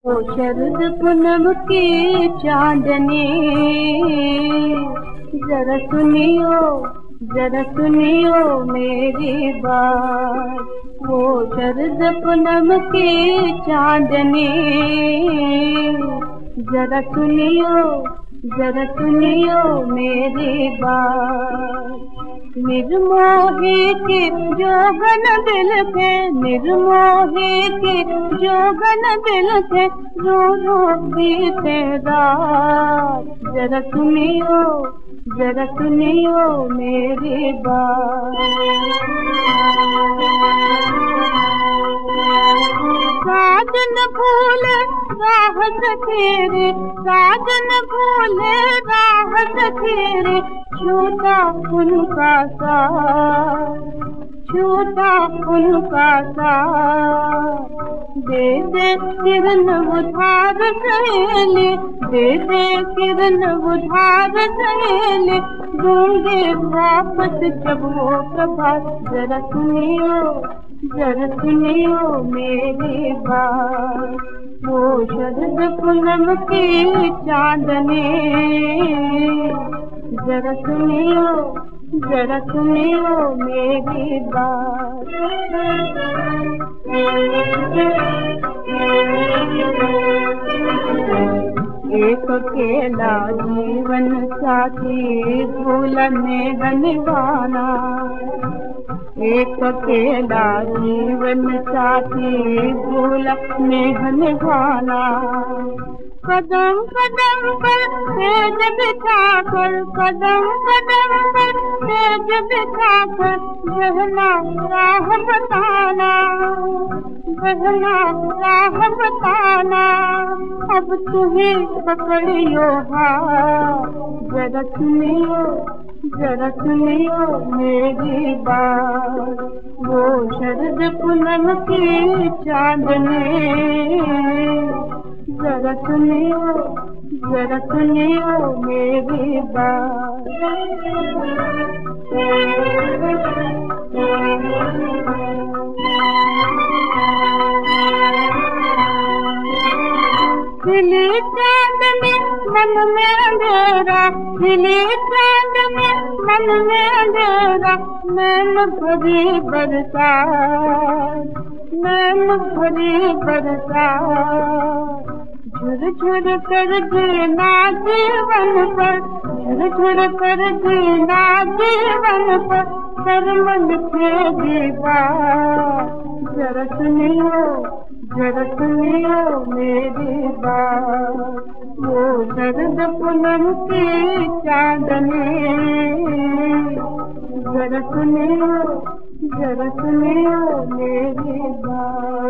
ओ शरद पूनम की चांदनी, जरा सुनियो, जरा सुनियो मेरी बात। वो शरद पूनम की चांदनी, जरा सुनियो, जरा सुनियो मेरी बात। निर्मोही की जोगन दिल थे, निर्मोही की जोगन दिल थे, रो रो बीते रात। जरा सुनियो, जरा सुनियो मेरी बात। साजन भूले राह सखेरे, साजन भूले राह सखेरे, छूटा उनका साथ, छूटा उनका साथ। दे दे किरण उधार सहेली, दे दे किरण उधार सहेली, दूंगे वापस जब वो प्रभात। जरा सुनियो, जरा सुनियो मेरी बात। वो शरद पूनम की चांदनी, जरा सुनियो, जरा सुनियो मेरी बात। एक अकेला जीवन साथी भूलने बनवाना, एक अकेला जीवन साथी भूलने बनवाना। कदम कदम पर तेज बिठाकर, कदम कदम पर तेज बिठाकर, बहना राह बताना, बहना राह बताना। अब तुम्हें पकड़ियो हाथ, जरा सुनियो, जरा सुनियो मेरी बात। वो शरद पूनम की चांदनी, जरा सुनियो, जरा सुनियो मेरी बात। खिली चांदनी मन में अंधेरा, खिली चांदनी मन में अंधेरा, नैन भरी बरसात, नैन भरी बरसात। झुर झुर कर जीना जीवन पर, झुर झुर कर जीना जीवन पर, शर्म लिखे दीवार। जरा सुनियो, जरा सुनियो मेरी बात। वो शरद पूनम की चांदनी, जरा सुनियो, जरा सुनियो मेरी बात।